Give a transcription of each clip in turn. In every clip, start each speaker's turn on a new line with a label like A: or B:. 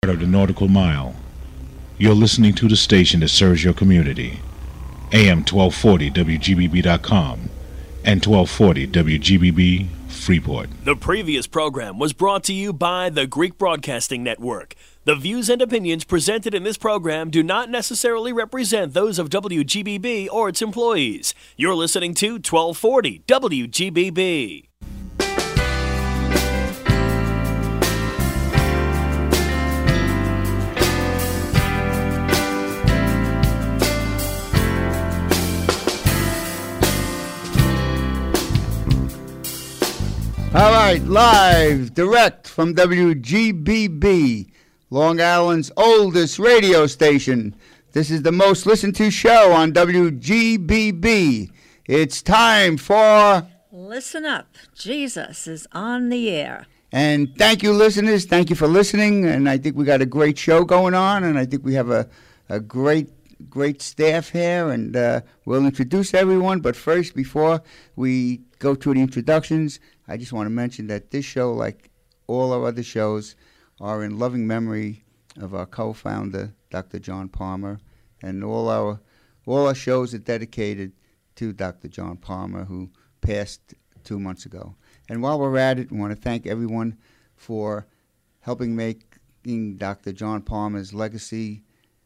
A: heart of the nautical mile. You're listening to the station that serves your community. AM 1240 WGBB.com and 1240 WGBB Freeport.
B: The previous program was brought to you by the Greek Broadcasting Network. The views and opinions presented in this program do not necessarily represent those of WGBB or its employees. You're listening to 1240 WGBB.
C: All right, live, direct from WGBB, Long Island's oldest radio station. This is the most listened to show on WGBB. It's time for...
D: Listen up. Jesus is on the air.
C: And thank you, listeners. Thank you for listening. And I think we got a great show going on. And I think we have a great staff here. And we'll introduce everyone. But first, before we go through the introductions, I just want to mention that this show, like all our other shows, are in loving memory of our co-founder, Dr. John Palmer, and all our shows are dedicated to Dr. John Palmer, who passed 2 months ago. And while we're at it, we want to thank everyone for helping making Dr. John Palmer's legacy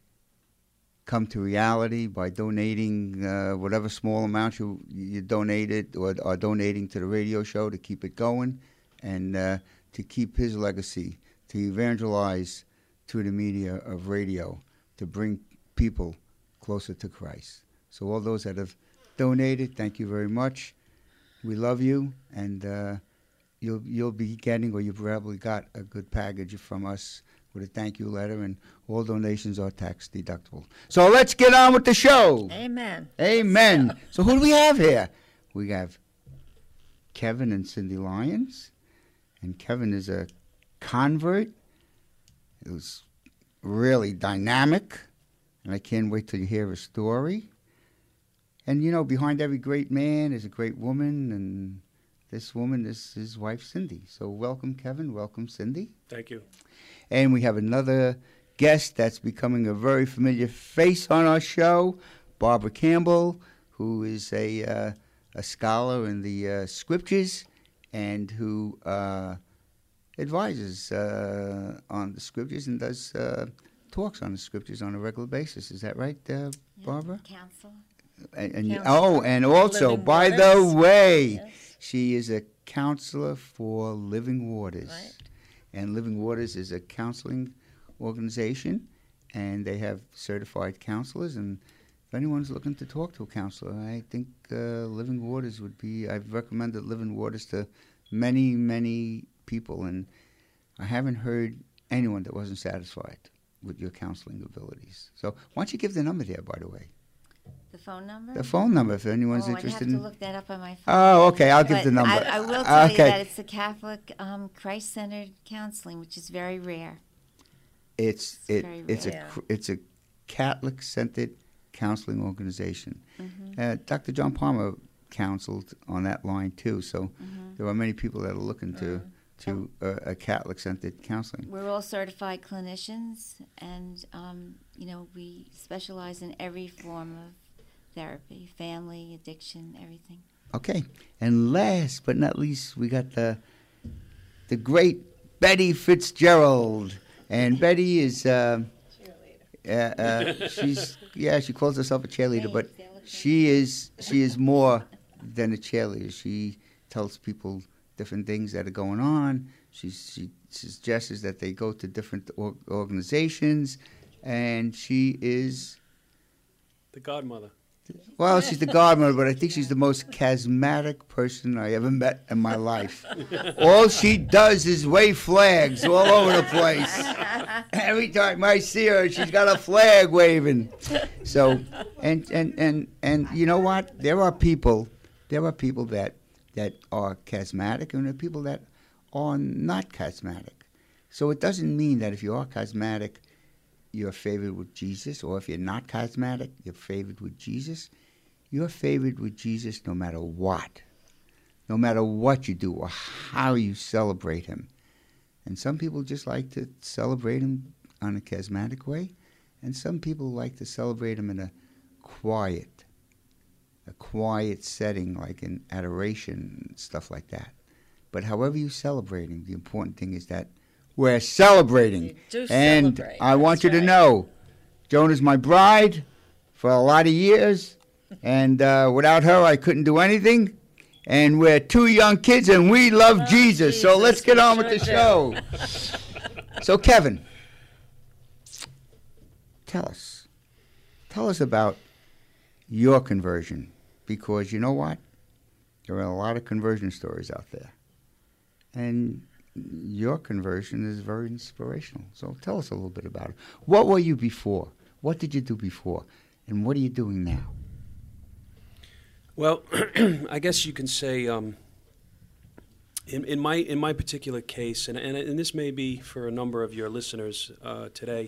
C: come to reality by donating whatever small amount you donated or are donating to the radio show to keep it going and to keep his legacy, to evangelize through the media of radio, to bring people closer to Christ. So all those that have donated, thank you very much. We love you, and you'll be getting, or you've probably got, a good package from us with a thank you letter, and all donations are tax deductible. So let's get on with the show.
D: Amen.
C: Amen. So who do we have here? We have Kevin and Cindy Lyons, and Kevin is a convert. It was really dynamic, and I can't wait till you hear his story. And, you know, behind every great man is a great woman, and this woman is his wife, Cindy. So welcome, Kevin. Welcome, Cindy.
E: Thank you.
C: And we have another guest that's becoming a very familiar face on our show, Barbara Campbell, who is a scholar in the scriptures and who advises on the scriptures and does talks on the scriptures on a regular basis. Is that right, Barbara?
D: Counsel.
C: And also,
D: Living
C: by
D: Waters.
C: the way,
D: Yes.
C: she is a counselor for Living Waters.
D: Right.
C: And Living Waters is a counseling organization, and they have certified counselors. And if anyone's looking to talk to a counselor, I think Living Waters would be, I've recommended Living Waters to many, many people, and I haven't heard anyone that wasn't satisfied with your counseling abilities. So why don't you give the number there, by the way?
D: The phone number?
C: The phone number, if anyone's
D: I'd
C: interested
D: have to
C: in...
D: look that up on my phone.
C: Oh, okay, I'll give
D: But
C: the number.
D: I will tell you
C: Okay.
D: that it's the Catholic Christ-centered counseling, which is very rare.
C: It's
D: very
C: a Catholic-centered counseling organization.
D: Mm-hmm.
C: Dr. John Palmer counseled on that line too, so
D: Mm-hmm.
C: there are many people that are looking to a Catholic-centered counseling.
D: We're all certified clinicians, and we specialize in every form of therapy, family, addiction, everything.
C: Okay, and last but not least, we got the great Betty Fitzgerald, and Betty is she calls herself a cheerleader, but she is more than a cheerleader. She tells people different things that are going on. She suggests that they go to different organizations, and she is...
E: The godmother.
C: Well, she's the godmother, but I think she's the most charismatic person I ever met in my life. All she does is wave flags all over the place. Every time I see her, she's got a flag waving. So, and you know what? There are people that are charismatic, and there are people that are not charismatic. So it doesn't mean that if you are charismatic, you're favored with Jesus, or if you're not charismatic, you're favored with Jesus. You're favored with Jesus no matter what. No matter what you do or how you celebrate him. And some people just like to celebrate him on a charismatic way, and some people like to celebrate them in a quiet setting, like in adoration and stuff like that. But however you celebrating, the important thing is that we're celebrating.
F: You do
C: and
F: celebrate,
C: I want
F: that's
C: you to
F: right.
C: know, Joan is my bride for a lot of years, and without her I couldn't do anything. And we're two young kids, and we love Jesus. So let's get on with the show. So Kevin, tell us about your conversion, because you know what? There are a lot of conversion stories out there. And your conversion is very inspirational. So tell us a little bit about it. What were you before? What did you do before? And what are you doing now?
E: Well, I guess you can say, in my particular case, and this may be for a number of your listeners today,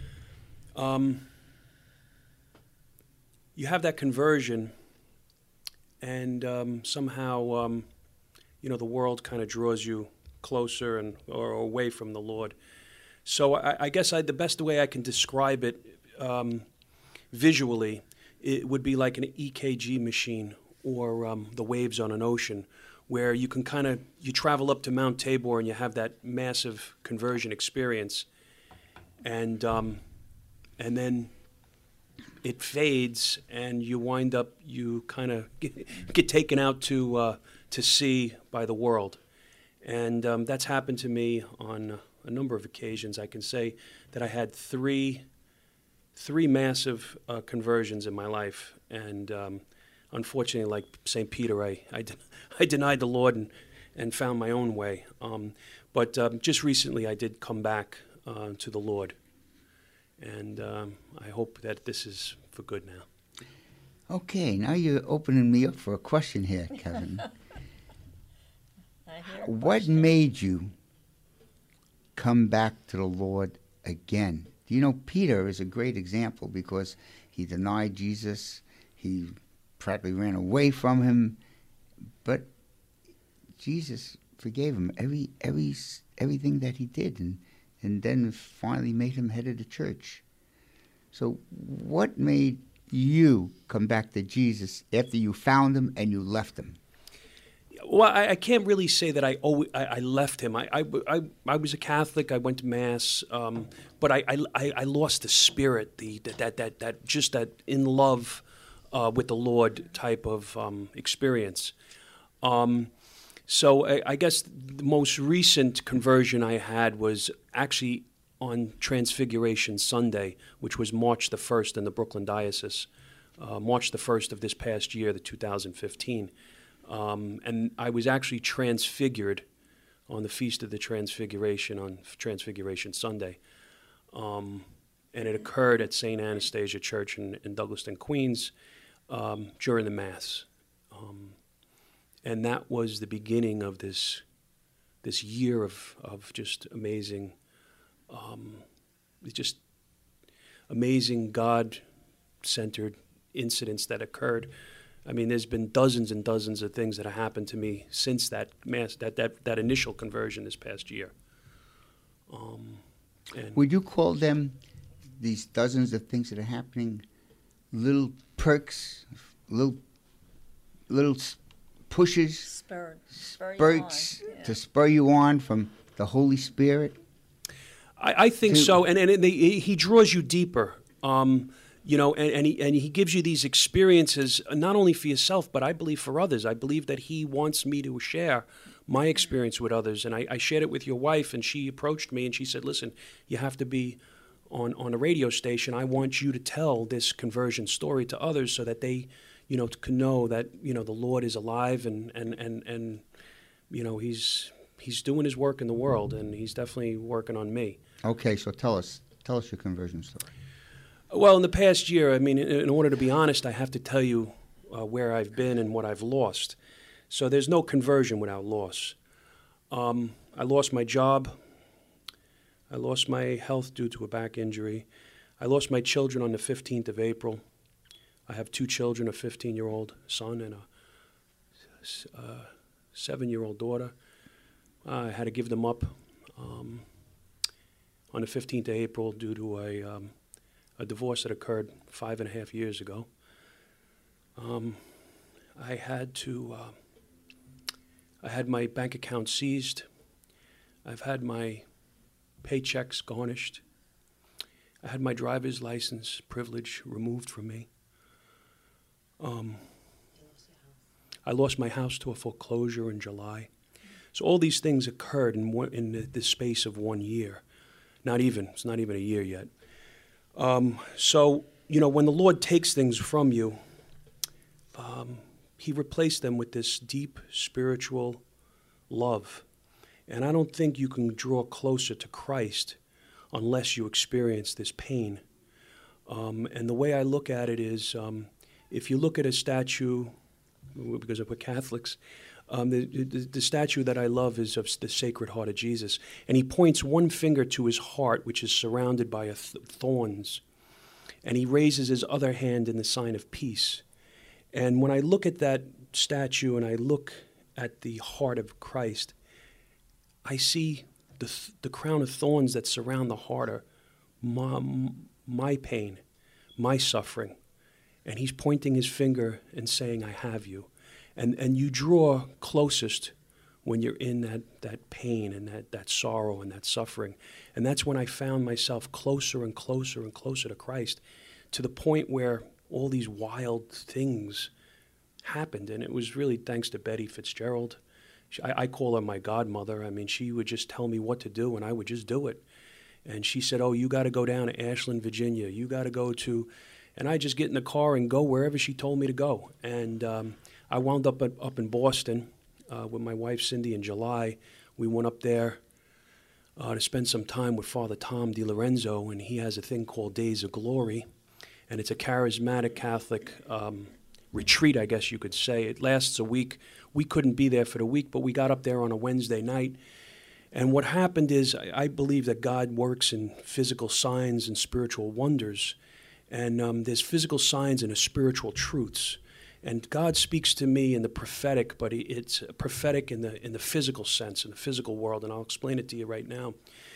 E: you have that conversion, and somehow, the world kind of draws you closer or away from the Lord. So I guess the best way I can describe it visually, it would be like an EKG machine or the waves on an ocean, where you can you travel up to Mount Tabor and you have that massive conversion experience, and then it fades and you wind up, you kind of get taken out to sea by the world. And that's happened to me on a number of occasions. I can say that I had three massive conversions in my life, and unfortunately, like St. Peter, I denied the Lord and found my own way. But just recently, I did come back to the Lord, and I hope that this is for good now.
C: Okay, now you're opening me up for a question here, Kevin. What made you come back to the Lord again? You know, Peter is a great example because he denied Jesus. He practically ran away from him, but Jesus forgave him everything that he did, and then finally made him head of the church. So what made you come back to Jesus after you found him and you left him?
E: Well, I can't really say that I left him. I was a Catholic. I went to Mass, but I lost the spirit, that in love with the Lord type of experience. So I guess the most recent conversion I had was actually on Transfiguration Sunday, which was March the 1st in the Brooklyn Diocese, March the 1st of this past year, the 2015. And I was actually transfigured on the Feast of the Transfiguration on Transfiguration Sunday. And it occurred at St. Anastasia Church in Douglaston, Queens, during the Mass. And that was the beginning of this year of just amazing, just amazing God-centered incidents that occurred. I mean, there's been dozens and dozens of things that have happened to me since that Mass, that initial conversion this past year. And
C: would you call them, these dozens of things that are happening, little perks, little pushes, spurts to spur you on from the Holy Spirit?
E: I think so, and he draws you deeper. And he gives you these experiences, not only for yourself, but I believe for others. I believe that he wants me to share my experience with others. And I shared it with your wife, and she approached me and she said, listen, you have to be on a radio station. I want you to tell this conversion story to others so that they, can know that, the Lord is alive and he's doing his work in the world, and he's definitely working on me.
C: Okay, so tell us your conversion story.
E: Well, in the past year, I mean, in order to be honest, I have to tell you where I've been and what I've lost. So there's no conversion without loss. I lost my job. I lost my health due to a back injury. I lost my children on the 15th of April. I have two children, a 15-year-old son and a 7-year-old daughter. I had to give them up. on the 15th of April due to a divorce that occurred 5.5 years ago. I had my bank account seized. I've had my paychecks garnished. I had my driver's license privilege removed from me. I lost my house to a foreclosure in July. So all these things occurred in the space of 1 year. It's not even a year yet. So, when the Lord takes things from you, He replaced them with this deep spiritual love. And I don't think you can draw closer to Christ unless you experience this pain. And the way I look at it is, if you look at a statue, because we're Catholics, the statue that I love is of the Sacred Heart of Jesus. And he points one finger to his heart, which is surrounded by thorns. And he raises his other hand in the sign of peace. And when I look at that statue and I look at the heart of Christ, I see the crown of thorns that surround the heart are my pain, my suffering. And he's pointing his finger and saying, I have you. And you draw closest when you're in that pain and that sorrow and that suffering. And that's when I found myself closer and closer and closer to Christ, to the point where all these wild things happened. And it was really thanks to Betty Fitzgerald. I call her my godmother. I mean, she would just tell me what to do, and I would just do it. And she said, oh, you got to go down to Ashland, Virginia. You got to go to... And I just get in the car and go wherever she told me to go. And I wound up in Boston with my wife, Cindy, in July. We went up there to spend some time with Father Tom DiLorenzo, and he has a thing called Days of Glory. And it's a charismatic Catholic retreat, I guess you could say. It lasts a week. We couldn't be there for the week, but we got up there on a Wednesday night. And what happened is, I believe that God works in physical signs and spiritual wonders. And there's physical signs and spiritual truths. And God speaks to me in the prophetic, but it's prophetic in the physical sense, in the physical world. And I'll explain it to you right now.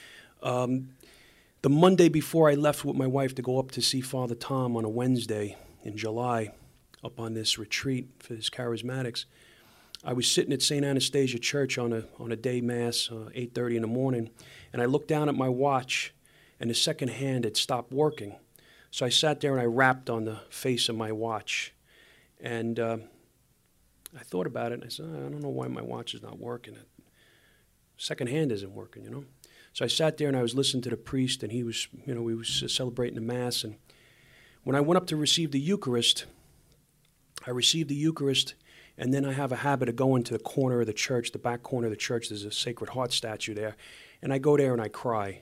E: The Monday before I left with my wife to go up to see Father Tom on a Wednesday in July, up on this retreat for his charismatics, I was sitting at St. Anastasia Church on a day mass, 8:30 in the morning, and I looked down at my watch, and the second hand had stopped working. So I sat there and I rapped on the face of my watch, and I thought about it, and I said, I don't know why my watch is not working. Second hand isn't working, So I sat there and I was listening to the priest, and he was, we was celebrating the Mass, and when I went up to receive the Eucharist, I received the Eucharist, and then I have a habit of going to the corner of the church, the back corner of the church. There's a Sacred Heart statue there, and I go there and I cry,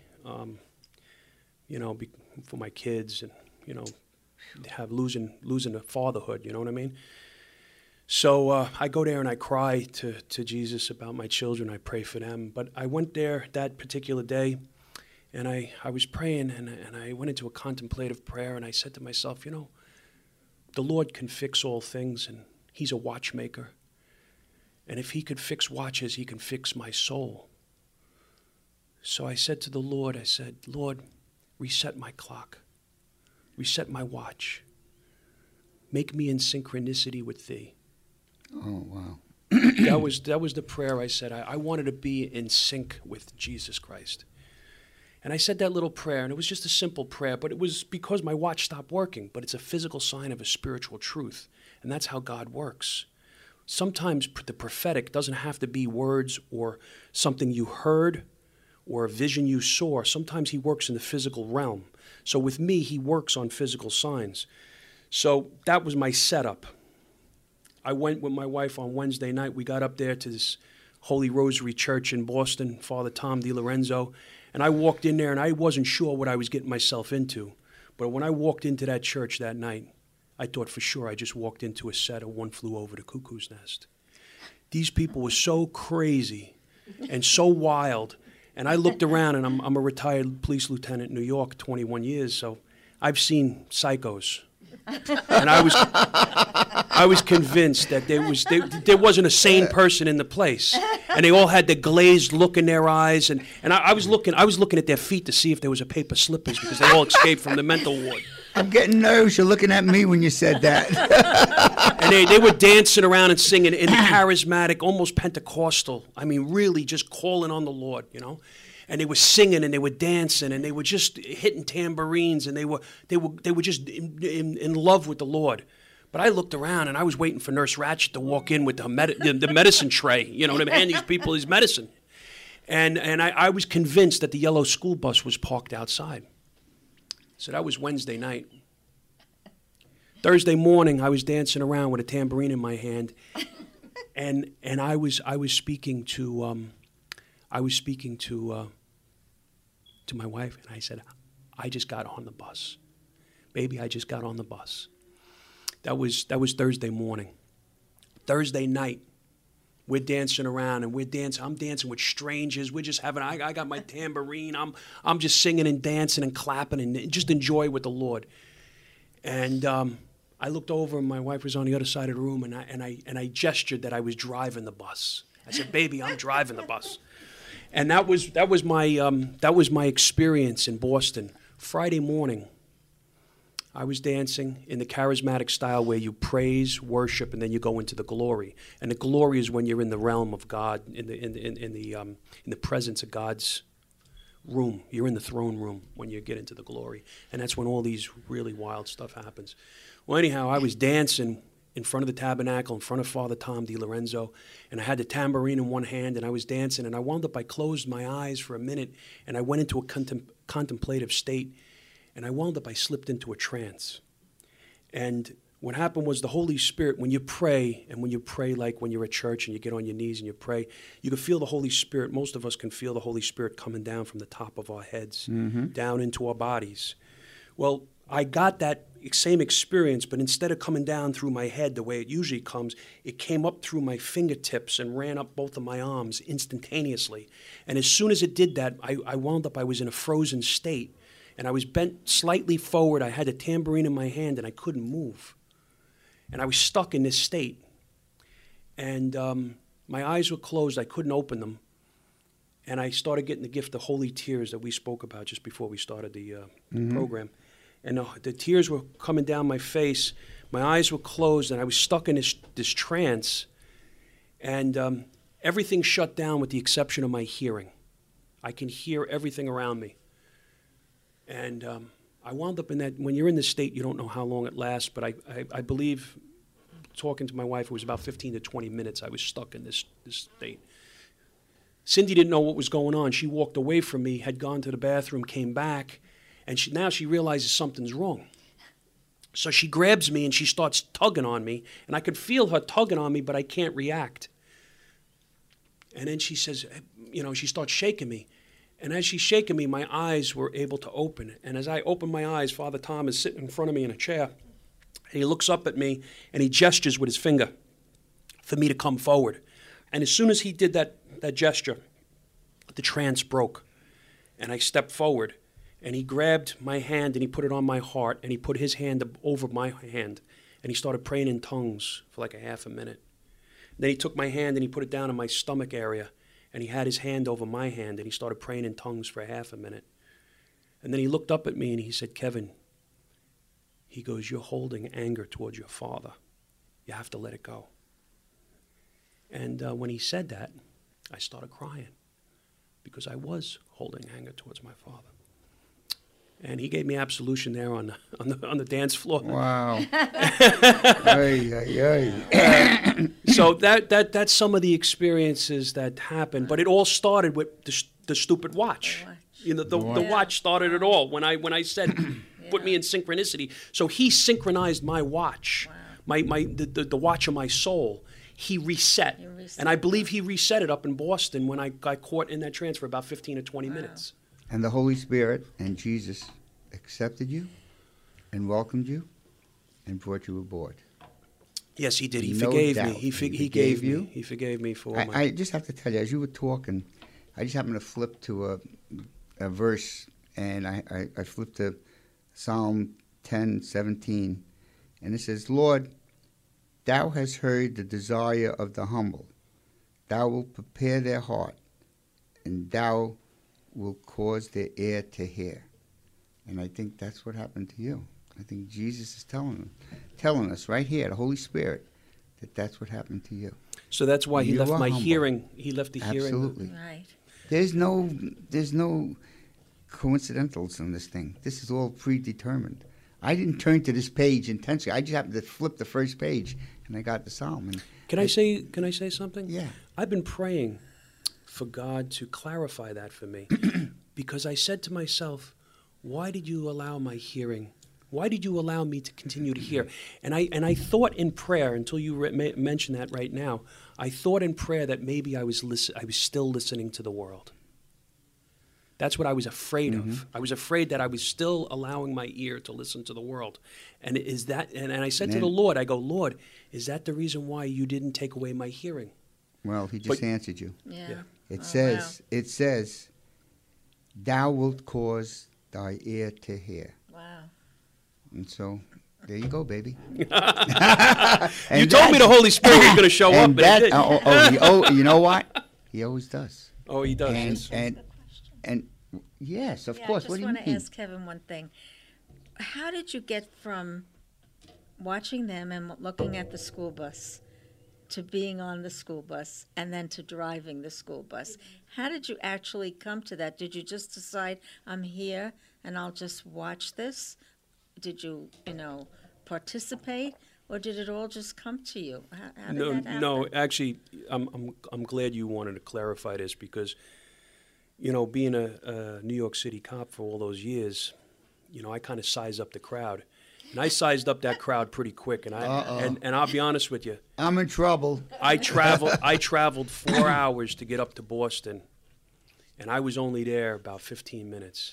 E: for my kids, and have losing the fatherhood. You know what I mean? So I go there and I cry to Jesus about my children. I pray for them. But I went there that particular day, and I was praying, and I went into a contemplative prayer, and I said to myself, the Lord can fix all things, and He's a watchmaker. And if He could fix watches, He can fix my soul. So I said to the Lord, Lord, reset my clock. Reset my watch. Make me in synchronicity with Thee.
C: Oh, wow.
E: That was the prayer I said. I wanted to be in sync with Jesus Christ. And I said that little prayer, and it was just a simple prayer, but it was because my watch stopped working. But it's a physical sign of a spiritual truth, and that's how God works. Sometimes the prophetic doesn't have to be words or something you heard or a vision you saw. Sometimes He works in the physical realm. So with me, He works on physical signs. So that was my setup. I went with my wife on Wednesday night. We got up there to this Holy Rosary Church in Boston, Father Tom DiLorenzo. And I walked in there, and I wasn't sure what I was getting myself into. But when I walked into that church that night, I thought for sure I just walked into a set of One Flew Over the Cuckoo's Nest. These people were so crazy and so wild. And I looked around, and I'm a retired police lieutenant in New York, 21 years, so I've seen psychos. And I was convinced that there wasn't a sane person in the place, and they all had the glazed look in their eyes, and I was looking at their feet to see if there was a paper slippers because they all escaped from the mental ward.
C: I'm getting nervous. You're looking at me when you said that.
E: And they were dancing around and singing in charismatic, almost Pentecostal. I mean, really just calling on the Lord, you know. And they were singing and they were dancing and they were just hitting tambourines and they were just in love with the Lord. But I looked around and I was waiting for Nurse Ratched to walk in with the medicine tray, you know, to hand these people his medicine. And I was convinced that the yellow school bus was parked outside. So that was Wednesday night. Thursday morning, I was dancing around with a tambourine in my hand, and I was speaking to my wife, and I said, I just got on the bus, baby. I just got on the bus. That was Thursday morning. Thursday night, we're dancing around and I'm dancing with strangers. We're just having. I got my tambourine. I'm just singing and dancing and clapping and just enjoy with the Lord. And I looked over and my wife was on the other side of the room and I gestured that I was driving the bus. I said, "Baby, I'm driving the bus." And that was my experience in Boston. Friday morning, I was dancing in the charismatic style where you praise, worship, and then you go into the glory. And the glory is when you're in the realm of God, in the presence of God's room. You're in the throne room when you get into the glory, and that's when all these really wild stuff happens. Well, anyhow, I was dancing in front of the tabernacle, in front of Father Tom DiLorenzo, and I had the tambourine in one hand, and I was dancing, and I wound up, I closed my eyes for a minute, and I went into a contemplative state, and I wound up, I slipped into a trance. And what happened was the Holy Spirit, when you pray, and when you pray like when you're at church and you get on your knees and you pray, you can feel the Holy Spirit. Most of us can feel the Holy Spirit coming down from the top of our heads, down into our bodies. Well, I got that same experience, but instead of coming down through my head the way it usually comes, it came up through my fingertips and ran up both of my arms instantaneously. And as soon as it did that, I wound up, I was in a frozen state. And I was bent slightly forward. I had a tambourine in my hand, and I couldn't move. And I was stuck in this state. And my eyes were closed. I couldn't open them. And I started getting the gift of holy tears that we spoke about just before we started the program. And the tears were coming down my face. My eyes were closed, and I was stuck in this trance. And everything shut down with the exception of my hearing. I can hear everything around me. And I wound up in that, when you're in this state, you don't know how long it lasts, but I believe, talking to my wife, it was about 15 to 20 minutes I was stuck in this state. Cindy didn't know what was going on. She walked away from me, had gone to the bathroom, came back, and now she realizes something's wrong. So she grabs me and she starts tugging on me, and I could feel her tugging on me, but I can't react. And then she says, she starts shaking me. And as she's shaking me, my eyes were able to open. And as I opened my eyes, Father Tom is sitting in front of me in a chair. He looks up at me, and he gestures with his finger for me to come forward. And as soon as he did that gesture, the trance broke. And I stepped forward, and he grabbed my hand, and he put it on my heart, and he put his hand over my hand, and he started praying in tongues for like a half a minute. And then he took my hand, and he put it down in my stomach area. And he had his hand over my hand, and he started praying in tongues for half a minute. And then he looked up at me, and he said, "Kevin," he goes, "you're holding anger towards your father. You have to let it go." And when he said that, I started crying because I was holding anger towards my father. And he gave me absolution there on the dance floor.
C: Wow. Ay, ay, ay.
E: So that's some of the experiences that happened. But it all started with the stupid watch. The watch started it all. When I said, put me in synchronicity. So he synchronized my watch, the watch of my soul. He reset. And I believe he reset it up in Boston when I got caught in that trance for about 15 or 20 minutes.
C: And the Holy Spirit and Jesus accepted you and welcomed you and brought you aboard.
E: Yes, he did. He
C: No
E: forgave
C: doubt.
E: me. He
C: forgave
E: forgave
C: you.
E: me. He forgave me for my...
C: I just have to tell you, as you were talking, I just happened to flip to a verse, and I flipped to Psalm 10:17, And it says, Lord, thou hast heard the desire of the humble. Thou wilt prepare their heart, and thou wilt cause their ear to hear. And I think that's what happened to you. I think Jesus is telling us right here, the Holy Spirit, that that's what happened to you.
E: So that's why he
C: You
E: left
C: are
E: my
C: humble.
E: hearing. He left the hearing.
C: Absolutely.
D: Right.
C: There's no coincidentals in this thing. This is all predetermined. I didn't turn to this page intentionally. I just happened to flip the first page, and I got the psalm. And
E: Can I say something?
C: Yeah.
E: I've been praying for God to clarify that for me because I said to myself, why did you allow my hearing? Why did you allow me to continue to hear? And I thought in prayer, until you mentioned that right now, I thought in prayer that maybe I was still listening to the world. That's what I was afraid of. I was afraid that I was still allowing my ear to listen to the world. And is that? And I said to the Lord, I go, Lord, is that the reason why you didn't take away my hearing?
C: Well, he just answered you.
D: Yeah.
C: It says, thou wilt cause thy ear to hear.
D: Wow.
C: And so, there you go, baby.
E: You told me the Holy Spirit was going to show up, but it didn't.
C: You know what? He always does.
E: Oh, he does.
C: And yes, of
F: Yeah,
C: course.
F: I
C: What
F: just
C: do you
F: want to
C: mean?
F: ask Kevin one thing. How did you get from watching them and looking at the school bus to being on the school bus and then to driving the school bus? How did you actually come to that? Did you just decide, I'm here and I'll just watch this? Did you, participate? Or did it all just come to you? How did that happen?
E: No. Actually, I'm glad you wanted to clarify this because, being a New York City cop for all those years, I kind of sized up the crowd, and I sized up that crowd pretty quick. And and I'll be honest with you,
C: I'm in trouble.
E: I traveled 4 hours to get up to Boston, and I was only there about 15 minutes.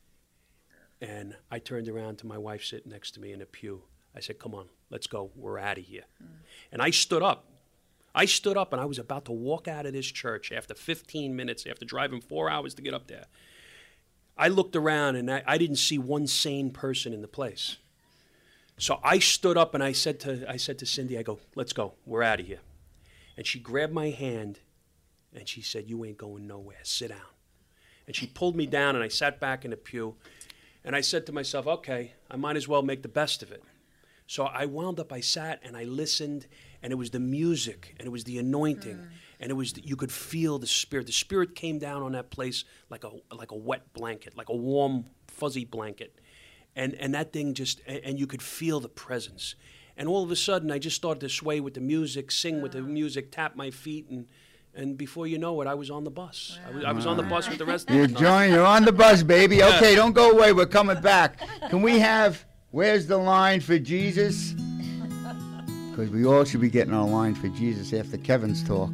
E: And I turned around to my wife sitting next to me in a pew. I said, "Come on, let's go. We're out of here." And I stood up. And I was about to walk out of this church after 15 minutes, after driving 4 hours to get up there. I looked around, and I didn't see one sane person in the place. So I stood up, and I said to Cindy, I go, "Let's go. We're out of here." And she grabbed my hand, and she said, "You ain't going nowhere. Sit down." And she pulled me down, and I sat back in the pew. And I said to myself, okay, I might as well make the best of it. So I sat and I listened, and it was the music, and it was the anointing, and it was you could feel the Spirit. The Spirit came down on that place like a wet blanket, like a warm, fuzzy blanket. And that thing and you could feel the presence. And all of a sudden, I just started to sway with the music, sing with the music, tap my feet, and before you know it, I was on the bus. I was on the bus with the rest of them.
C: You're on the bus, baby. Okay, don't go away. We're coming back. Can we have, where's the line for Jesus? Because we all should be getting our line for Jesus after Kevin's talk.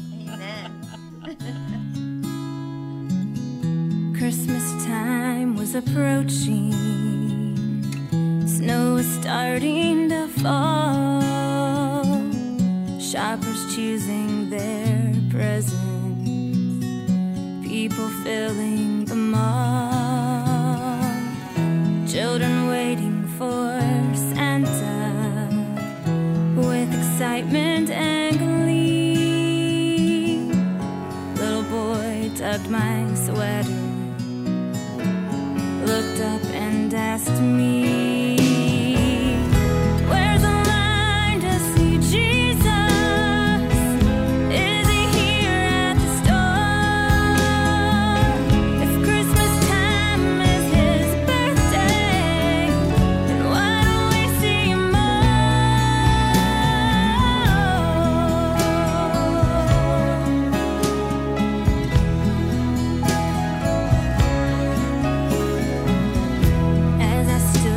G: Christmas time was approaching. Snow was starting to fall. Shoppers choosing their presents. People filling the mall. Children waiting for Santa with excitement and glee. Little boy tugged my sweater, looked up and asked me, "Where's the line to see Jesus? Is he here at the store? If Christmas time is his birthday, then why don't we see him more?" As I stood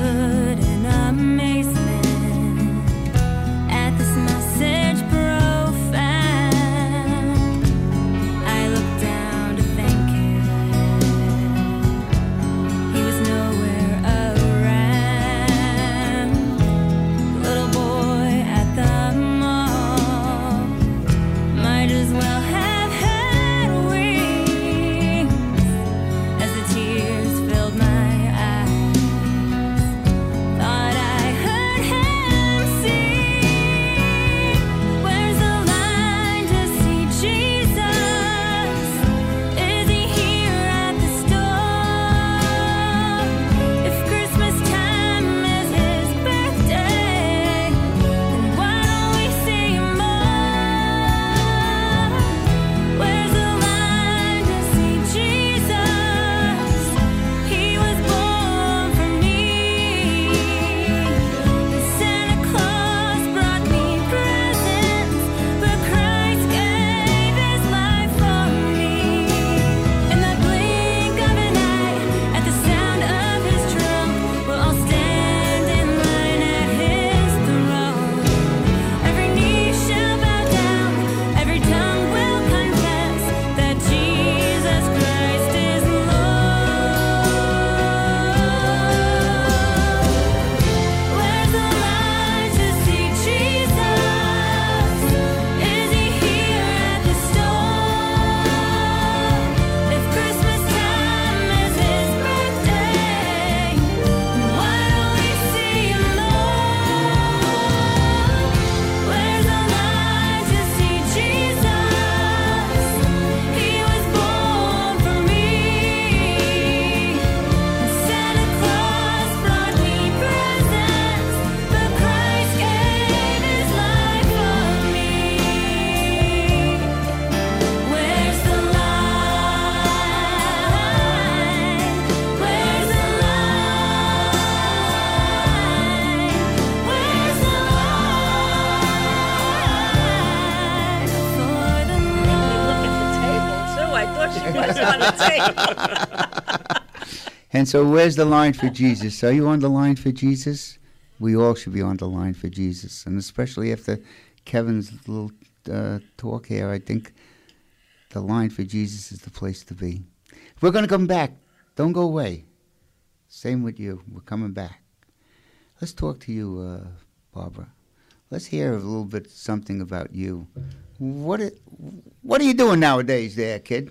F: on the tape.
C: And so where's the line for Jesus? Are you on the line for Jesus? We all should be on the line for Jesus. And especially after Kevin's little talk here, I think the line for Jesus is the place to be. We're going to come back. Don't go away. Same with you. We're coming back. Let's talk to you, Barbara. Let's hear a little bit something about you. What are you doing nowadays there, kid?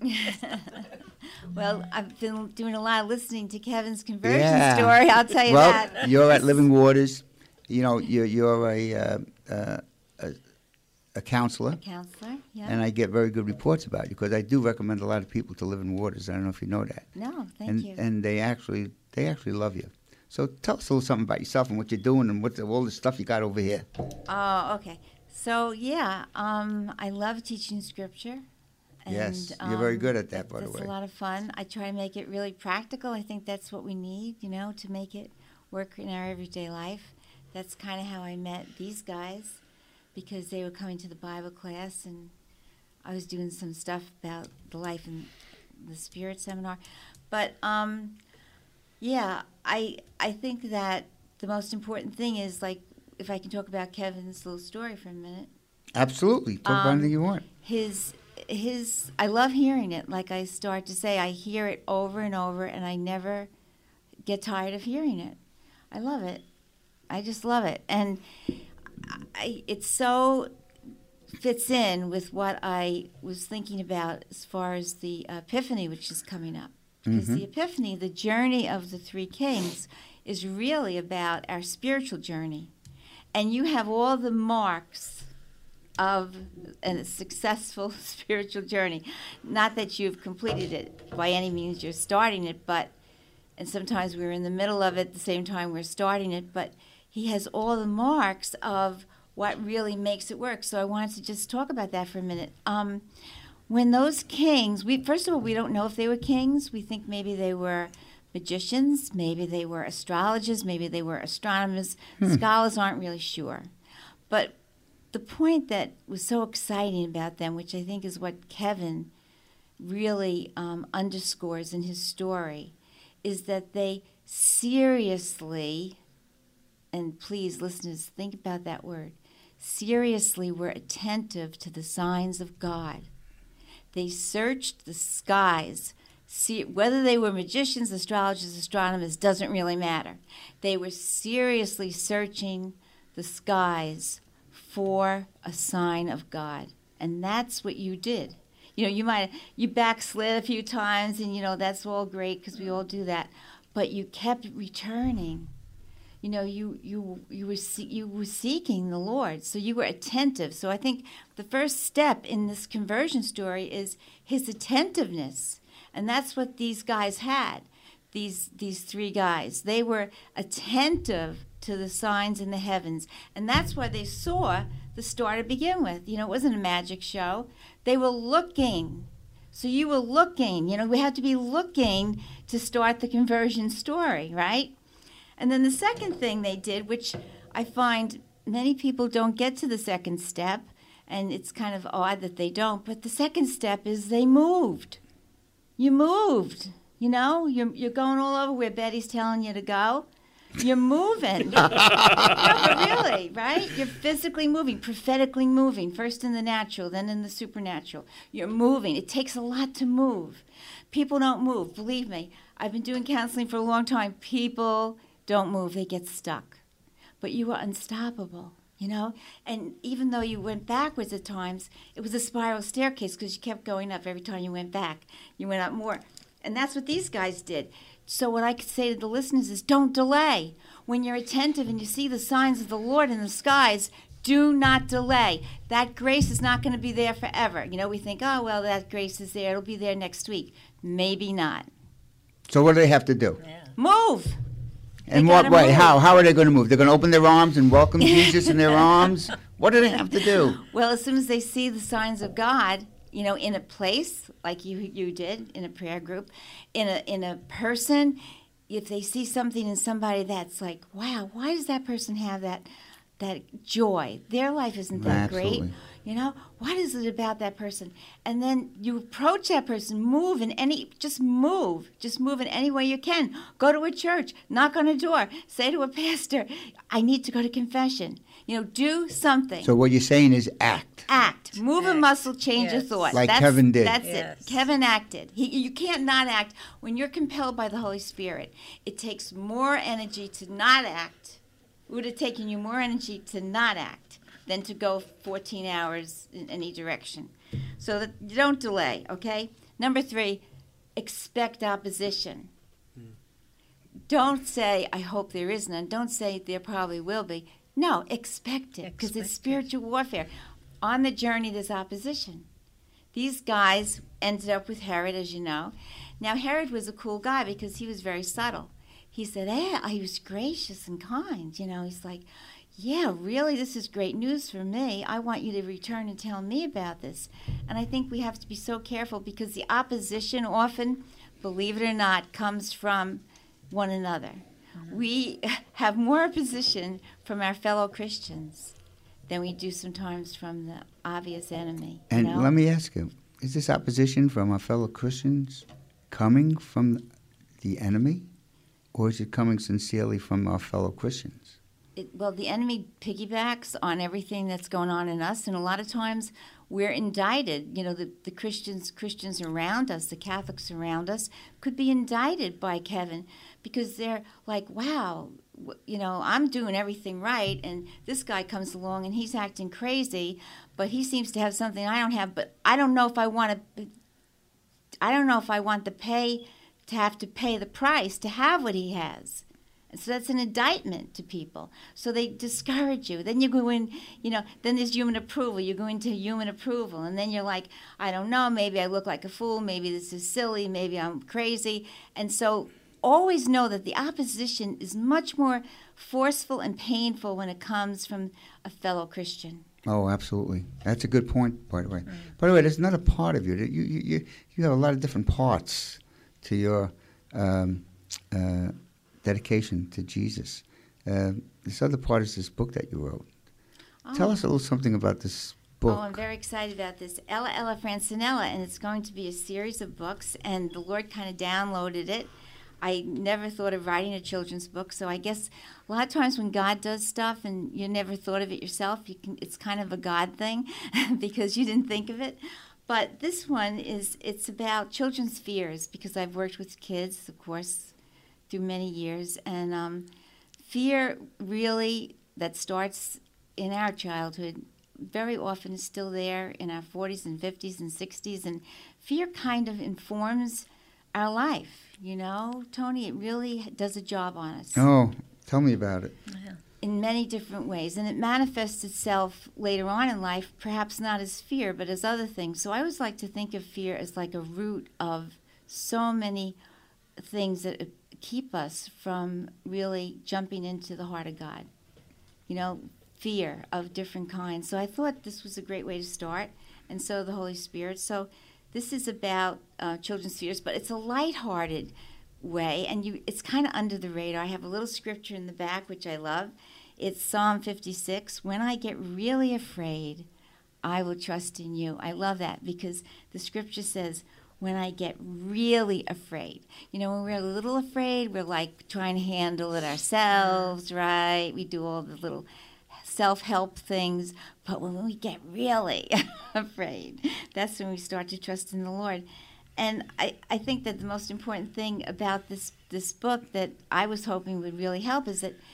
D: Well, I've been doing a lot of listening to Kevin's conversion story. I'll tell you
C: well,
D: that.
C: You're at Living Waters. You know, you're a counselor.
D: Counselor, yeah.
C: And I get very good reports about you because I do recommend a lot of people to Living Waters. I don't know if you know that.
D: No, thank you.
C: And they actually love you. So tell us a little something about yourself and what you're doing and what all the stuff you got over here.
D: Oh, okay. So yeah, I love teaching scripture. And,
C: yes, you're very good at that, by the way.
D: It's a lot of fun. I try to make it really practical. I think that's what we need, you know, to make it work in our everyday life. That's kind of how I met these guys, because they were coming to the Bible class, and I was doing some stuff about the life in the Spirit seminar. But yeah, I think that the most important thing is, like, if I can talk about Kevin's little story for a minute.
C: Absolutely. Talk about anything you want.
D: I love hearing it. Like I start to say, I hear it over and over, and I never get tired of hearing it. I love it. I just love it. And it so fits in with what I was thinking about as far as the Epiphany, which is coming up. Because the Epiphany, the journey of the three kings, is really about our spiritual journey. And you have all the marks of a successful spiritual journey. Not that you've completed it by any means, you're starting it, and sometimes we're in the middle of it at the same time we're starting it, but he has all the marks of what really makes it work. So I wanted to just talk about that for a minute. When those kings, first of all, we don't know if they were kings. We think maybe they were magicians, maybe they were astrologers, maybe they were astronomers. Scholars aren't really sure. But the point that was so exciting about them, which I think is what Kevin really underscores in his story, is that they seriously, and please, listeners, think about that word, seriously were attentive to the signs of God. They searched the skies. See, whether they were magicians, astrologers, astronomers, doesn't really matter. They were seriously searching the skies for a sign of God. And that's what you did. You know, you backslid a few times, and, you know, that's all great because we all do that. But you kept returning. You know, you were seeking the Lord, so you were attentive. So I think the first step in this conversion story is his attentiveness. And that's what these guys had, these three guys. They were attentive to the signs in the heavens. And that's why they saw the star to begin with. You know, it wasn't a magic show. They were looking. So you were looking. You know, we have to be looking to start the conversion story, right? And then the second thing they did, which I find many people don't get to the second step, and it's kind of odd that they don't, but the second step is they moved. You moved. You know, you're going all over where Betty's telling you to go. You're moving. No, but really, right? You're physically moving, prophetically moving, first in the natural, then in the supernatural. You're moving. It takes a lot to move. People don't move. Believe me, I've been doing counseling for a long time. People don't move. They get stuck. But you were unstoppable, you know? And even though you went backwards at times, it was a spiral staircase because you kept going up every time you went back. You went up more. And that's what these guys did. So what I could say to the listeners is don't delay. When you're attentive and you see the signs of the Lord in the skies, do not delay. That grace is not going to be there forever. You know, we think, oh, well, that grace is there. It'll be there next week. Maybe not.
C: So what do they have to do?
F: Yeah.
D: Move.
C: In what way? How are they going to move? They're going to open their arms and welcome Jesus in their arms? What do they have to do?
D: Well, as soon as they see the signs of God, you know, in a place like you did in a prayer group, in a person, if they see something in somebody that's like, wow, why does that person have that joy? Their life isn't that
C: Absolutely.
D: great. You know, what is it about that person? And then you approach that person, just move in any way you can. Go to a church, knock on a door, say to a pastor, I need to go to confession. You know, do something.
C: So what you're saying is act.
D: Act. Move a muscle, change a
F: Yes.
D: thought.
C: Like Kevin did.
D: That's
F: Yes.
D: it. Kevin acted. You can't not act. When you're compelled by the Holy Spirit, it takes more energy to not act. It would have taken you more energy to not act than to go 14 hours in any direction. So that you don't delay, okay? Number 3, expect opposition. Don't say, I hope there is none. Don't say there probably will be. No, expect it, because it's spiritual warfare. On the journey, there's opposition. These guys ended up with Herod, as you know. Now, Herod was a cool guy because he was very subtle. He said, he was gracious and kind. You know, he's like, yeah, really, this is great news for me. I want you to return and tell me about this. And I think we have to be so careful because the opposition often, believe it or not, comes from one another. We have more opposition from our fellow Christians than we do sometimes from the obvious enemy.
C: And
D: you know?
C: let me ask you, is this opposition from our fellow Christians coming from the enemy, or is it coming sincerely from our fellow Christians?
D: Well, the enemy piggybacks on everything that's going on in us, and a lot of times we're indicted. You know, the Christians around us, the Catholics around us, could be indicted by Kevin because they're like, wow, you know, I'm doing everything right, and this guy comes along and he's acting crazy, but he seems to have something I don't have, but I don't know if I want to have to pay the price to have what he has. And so that's an indictment to people. So they discourage you. Then you go in, you know, then there's human approval. You go into human approval. And then you're like, I don't know, maybe I look like a fool. Maybe this is silly. Maybe I'm crazy. And so always know that the opposition is much more forceful and painful when it comes from a fellow Christian.
C: Oh, absolutely. That's a good point, by the way. By the way, there's another part of you. You have a lot of different parts to your dedication to Jesus. This other part is this book that you wrote. Tell us a little something about this book.
D: Oh, I'm very excited about this. Ella Francinella, and it's going to be a series of books, and the Lord kind of downloaded it. I never thought of writing a children's book, so I guess a lot of times when God does stuff and you never thought of it yourself, it's kind of a God thing because you didn't think of it. But this one it's about children's fears because I've worked with kids, of course, through many years, and fear really that starts in our childhood very often is still there in our 40s and 50s and 60s, and fear kind of informs our life, you know, Tony. It really does a job on us.
C: Oh, tell me about it.
D: In many different ways, and it manifests itself later on in life, perhaps not as fear, but as other things. So I always like to think of fear as like a root of so many things that keep us from really jumping into the heart of God. You know, fear of different kinds. So I thought this was a great way to start, and so the Holy Spirit. So this is about children's fears, but it's a lighthearted way, and it's kind of under the radar. I have a little scripture in the back, which I love. It's Psalm 56. When I get really afraid, I will trust in you. I love that because the scripture says, when I get really afraid. You know, when we're a little afraid, we're like trying to handle it ourselves, right? We do all the little self-help things. But when we get really afraid, that's when we start to trust in the Lord. And I think that the most important thing about this book that I was hoping would really help is that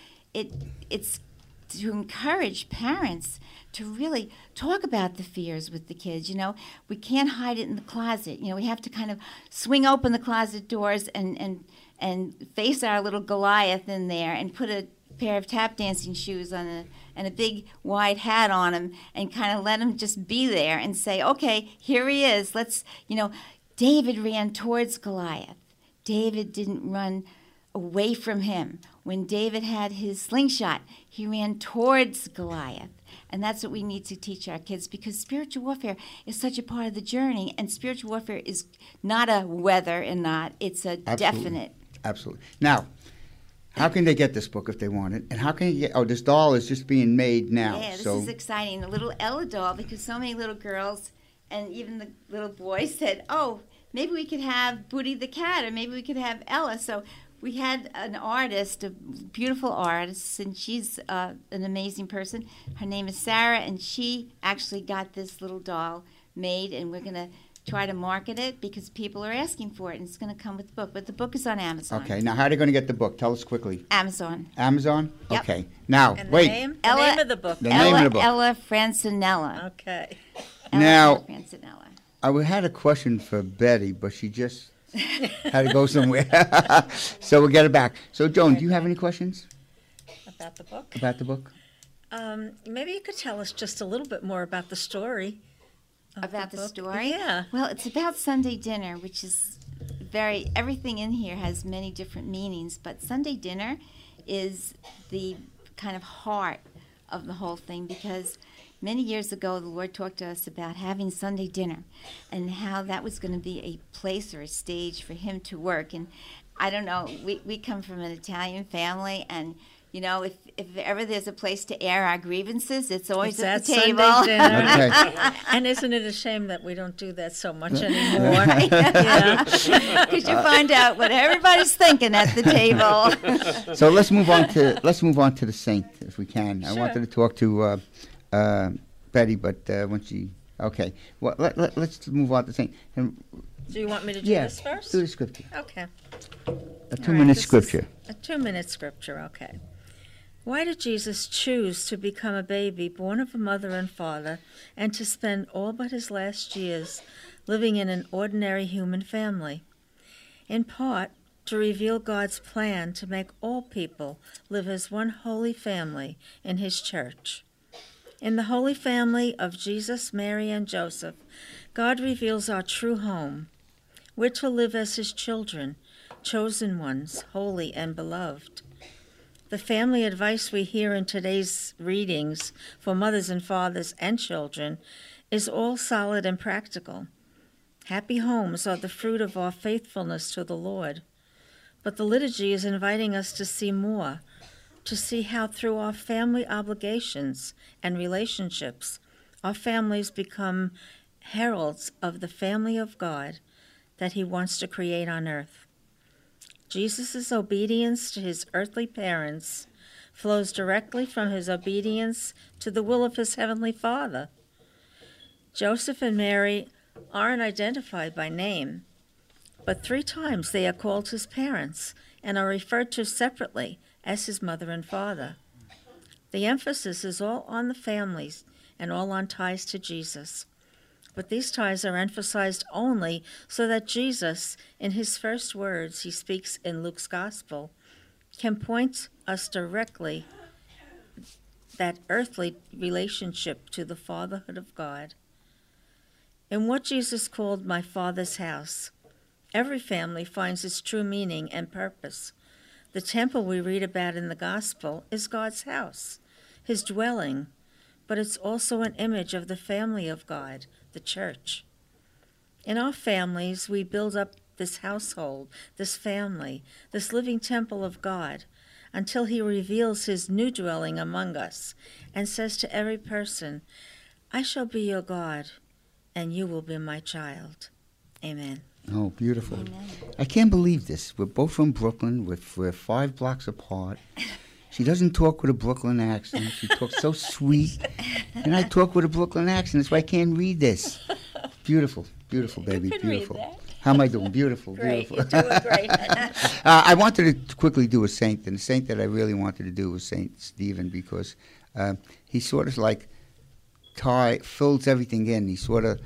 D: it's to encourage parents to really talk about the fears with the kids. You know, we can't hide it in the closet. You know, we have to kind of swing open the closet doors and face our little Goliath in there and put a pair of tap dancing shoes on and a big wide hat on him and kind of let him just be there and say, okay, here he is. Let's, you know, David ran towards Goliath. David didn't run away from him. When David had his slingshot, he ran towards Goliath. And that's what we need to teach our kids because spiritual warfare is such a part of the journey. And spiritual warfare is not a whether and not, it's a definite.
C: Absolutely. Now, How can they get this book if they want it? And how can you get? Oh, this doll is just being made now.
D: Yeah, this
C: so
D: is exciting. The little Ella doll, because so many little girls and even the little boys said, "Oh, maybe we could have Booty the cat, or maybe we could have Ella." So we had an artist, a beautiful artist, and she's an amazing person. Her name is Sarah, and she actually got this little doll made, and we're going to try to market it because people are asking for it, and it's going to come with the book. But the book is on Amazon.
C: okay, now how are they going to get the book? Tell us quickly.
D: Amazon.
C: Amazon.
D: Yep.
C: Okay. Now
F: And
C: wait.
F: the name of the book.
C: The name of the book.
D: Ella Francinella.
F: Okay.
C: Now-
D: Francinella.
C: I had a question for Betty, but she just had to go somewhere. So we'll get it back. So Joan, do you have any questions
F: About the book.
C: about the book?
F: Maybe you could tell us just a little bit more about the story. of
D: About the
F: book.
D: story?
F: Yeah.
D: Well, it's about Sunday dinner, which is everything in here has many different meanings, but Sunday dinner is the kind of heart of the whole thing, because many years ago the Lord talked to us about having Sunday dinner and how that was going to be a place or a stage for Him to work. And I don't know, we come from an Italian family, and you know, if ever there's a place to air our grievances, it's always
F: It's
D: at the
F: that
D: table.
F: Sunday dinner.
C: Okay.
F: And isn't it a shame that we don't do that so much anymore? Yeah.
D: Because you find out what everybody's thinking at the table.
C: So let's move on to the saint if we can. I
F: Sure.
C: wanted to talk to Betty, but when she well let's move on to the saint. And,
F: Do you want me to do
C: yeah,
F: this first?
C: do the scripture.
F: Okay.
C: A
F: All
C: 2-minute
F: right, this
C: scripture.
F: is A 2-minute scripture, okay. Why did Jesus choose to become a baby born of a mother and father and to spend all but his last years living in an ordinary human family? In part, to reveal God's plan to make all people live as one holy family in his church. In the holy family of Jesus, Mary, and Joseph, God reveals our true home. We're to live as his children, chosen ones, holy and beloved. The family advice we hear in today's readings for mothers and fathers and children is all solid and practical. Happy homes are the fruit of our faithfulness to the Lord. But the liturgy is inviting us to see more, to see how through our family obligations and relationships, our families become heralds of the family of God that he wants to create on earth. Jesus' obedience to his earthly parents flows directly from his obedience to the will of his heavenly Father. Joseph and Mary aren't identified by name, but 3 times they are called his parents and are referred to separately as his mother and father. The emphasis is all on the families and all on ties to Jesus. But these ties are emphasized only so that Jesus, in his first words he speaks in Luke's Gospel, can point us directly that earthly relationship to the fatherhood of God. In what Jesus called my Father's house, every family finds its true meaning and purpose. The temple we read about in the Gospel is God's house, his dwelling, but it's also an image of the family of God, the church. In our families, we build up this household, this family, this living temple of God, until he reveals his new dwelling among us and says to every person, I shall be your God, and you will be my child. Amen.
C: Oh, beautiful. I can't believe this. We're both from Brooklyn. We're 5 blocks apart. She doesn't talk with a Brooklyn accent. She talks so sweet. And I talk with a Brooklyn accent. That's why I can't read this. Beautiful. Beautiful, baby.
F: can read
C: Beautiful.
F: that.
C: How am I doing? Beautiful.
F: Great,
C: Beautiful.
F: you're doing great.
C: I wanted to quickly do a saint, and the saint that I really wanted to do was Saint Stephen, because he sort of like fills everything in. He sort of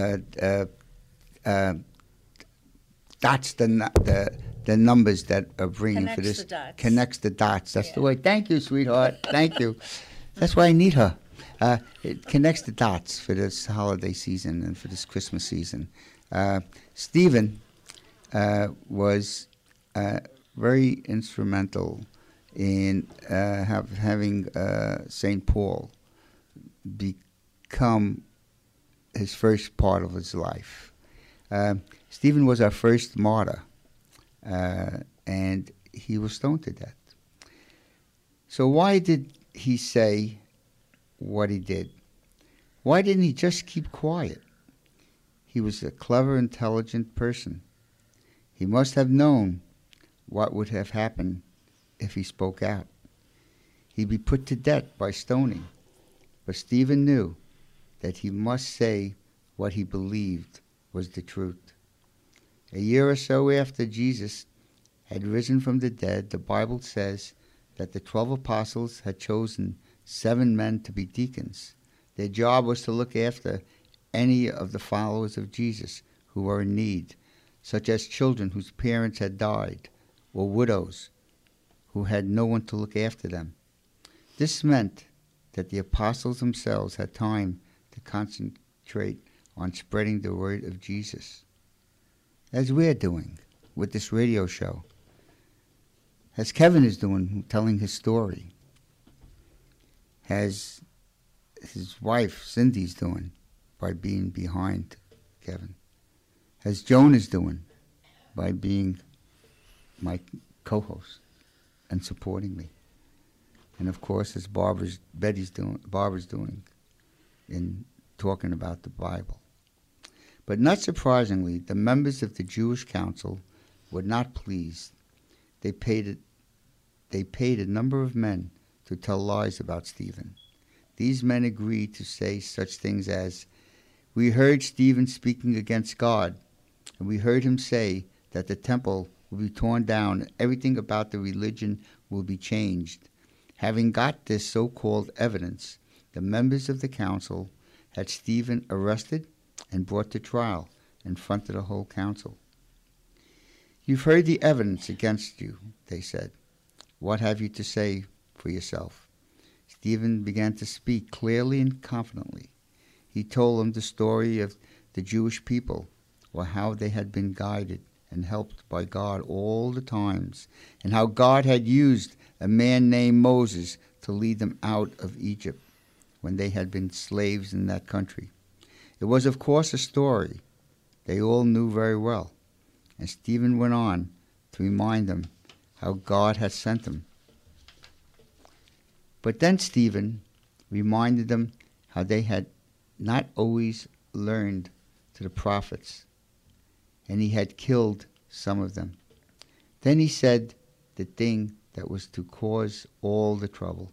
C: dots the numbers that are bringing for
F: Connects
C: this.
F: the dots.
C: Connects the dots. That's the
F: Yeah.
C: way. Thank you, sweetheart. Thank you. That's why I need her. It connects the dots for this holiday season and for this Christmas season. Stephen was very instrumental in having St. Paul become his first part of his life. Stephen was our first martyr, and he was stoned to death. So why did he say what he did? Why didn't he just keep quiet? He was a clever, intelligent person. He must have known what would have happened if he spoke out. He'd be put to death by stoning. But Stephen knew that he must say what he believed was the truth. A year or so after Jesus had risen from the dead, the Bible says that the 12 apostles had chosen 7 men to be deacons. Their job was to look after any of the followers of Jesus who were in need, such as children whose parents had died, or widows who had no one to look after them. This meant that the apostles themselves had time to concentrate on spreading the word of Jesus, as we're doing with this radio show, as Kevin is doing, telling his story, as his wife Cindy's doing by being behind Kevin, as Joan is doing by being my co-host and supporting me, and of course as Barbara's doing in talking about the Bible. But not surprisingly, the members of the Jewish council were not pleased. They paid a number of men to tell lies about Stephen. These men agreed to say such things as, "We heard Stephen speaking against God, and we heard him say that the temple will be torn down, and everything about the religion will be changed." Having got this so-called evidence, the members of the council had Stephen arrested and brought to trial in front of the whole council. "You've heard the evidence against you," they said. "What have you to say for yourself?" Stephen began to speak clearly and confidently. He told them the story of the Jewish people, or how they had been guided and helped by God all the times, and how God had used a man named Moses to lead them out of Egypt when they had been slaves in that country. It was, of course, a story they all knew very well, and Stephen went on to remind them how God had sent them. But then Stephen reminded them how they had not always learned to the prophets, and he had killed some of them. Then he said the thing that was to cause all the trouble.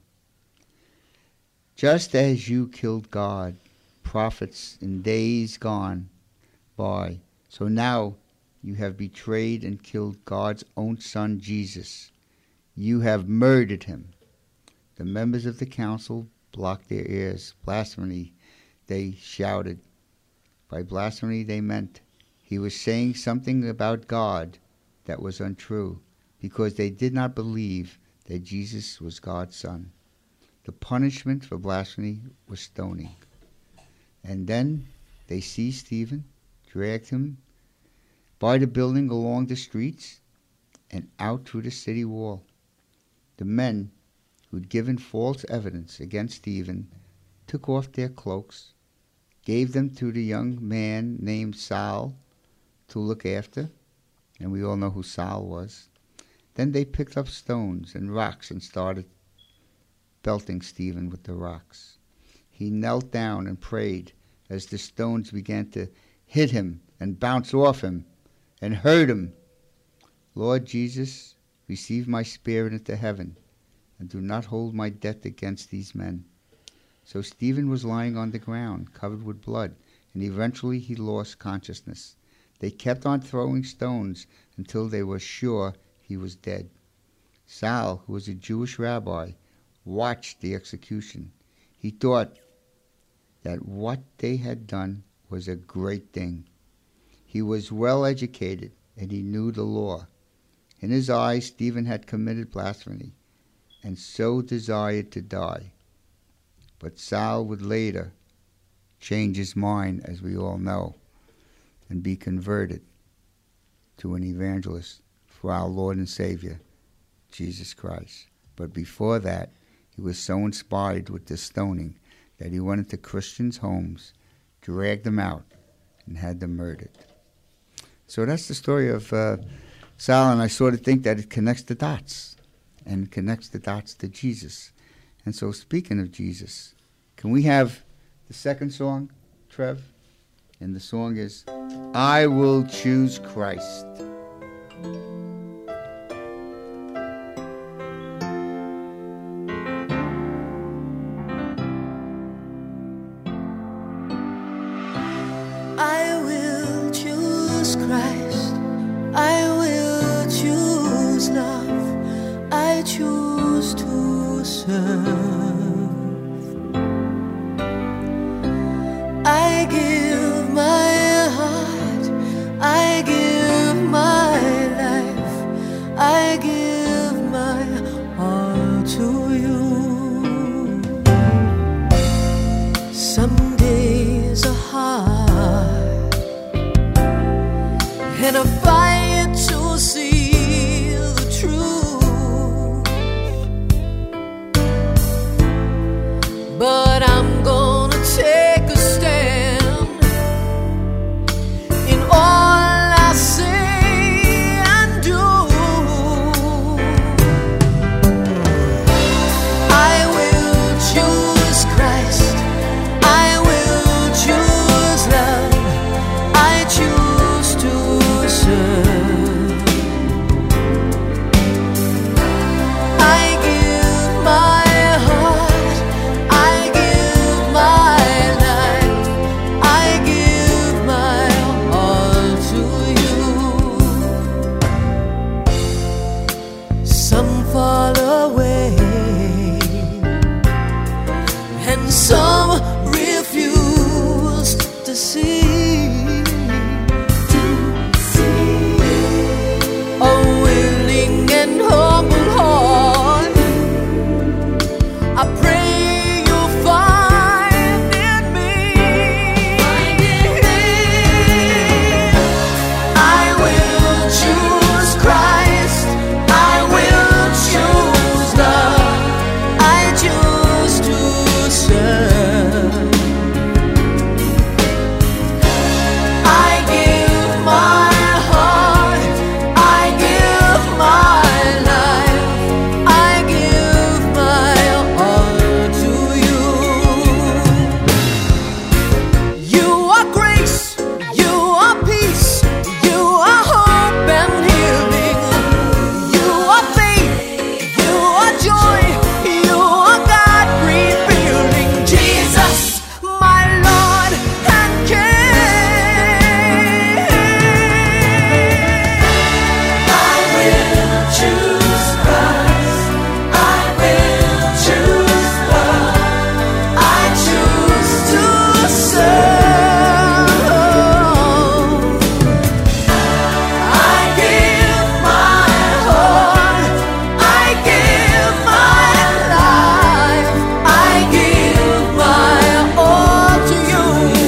C: "Just as you killed God, prophets in days gone by, so now you have betrayed and killed God's own Son, Jesus. You have murdered him." The members of the council blocked their ears. "Blasphemy," they shouted. By blasphemy they meant he was saying something about God that was untrue, because they did not believe that Jesus was God's Son. The punishment for blasphemy was stoning. And then they seized Stephen, dragged him by the building along the streets and out through the city wall. The men who'd given false evidence against Stephen took off their cloaks, gave them to the young man named Saul to look after, and we all know who Saul was. Then they picked up stones and rocks and started pelting Stephen with the rocks. He knelt down and prayed as the stones began to hit him and bounce off him and hurt him. "Lord Jesus, receive my spirit into heaven, and do not hold my death against these men." So Stephen was lying on the ground, covered with blood, and eventually he lost consciousness. They kept on throwing stones until they were sure he was dead. Saul, who was a Jewish rabbi, watched the execution. He thought that what they had done was a great thing. He was well educated, and he knew the law. In his eyes, Stephen had committed blasphemy, and so desired to die. But Saul would later change his mind, as we all know, and be converted to an evangelist for our Lord and Savior, Jesus Christ. But before that, he was so inspired with this stoning that he went into Christians' homes, dragged them out, and had them murdered. So that's the story of Saul, and I sort of think that it connects the dots. and connects the dots to Jesus. And so, speaking of Jesus, can we have the second song, Trev? And the song is I Will Choose Christ.
H: I will choose Christ. I will choose love. I choose to serve. I give my heart. I give my life. I give my all to you. Some days are hard, and I fight to see the truth, but I'm gonna take a stand in all I say and do. I will choose Christ. I will choose love. I choose to serve. I give my heart. I give my life. I give my all to you. Some fall away, and some refuse to see. A willing and humble heart, I pray you'll find in me. I will choose Christ. I will choose love. I choose to serve. I give my heart. I give my life. I give my all to you. You are grace. You are peace. You are hope and healing. You are faith. You are joy. You are God revealing. Jesus, my Lord and King. I will choose Christ. I will choose love. I choose to serve. I give my heart. I give my life. I give my all to you.